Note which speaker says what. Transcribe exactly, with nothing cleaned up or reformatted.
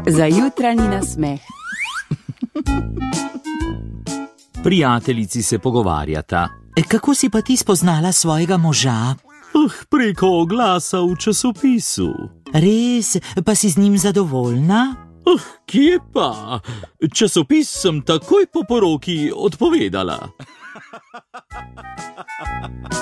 Speaker 1: Za jutranji nasmeh.
Speaker 2: Prijateljici se pogovarjata.
Speaker 3: E, kako si pa ti spoznala svojega moža?
Speaker 2: Uh, preko oglasa v časopisu.
Speaker 3: Res, pa si z njim zadovoljna?
Speaker 2: Uh, kje pa? Časopis sem takoj po poroki odpovedala.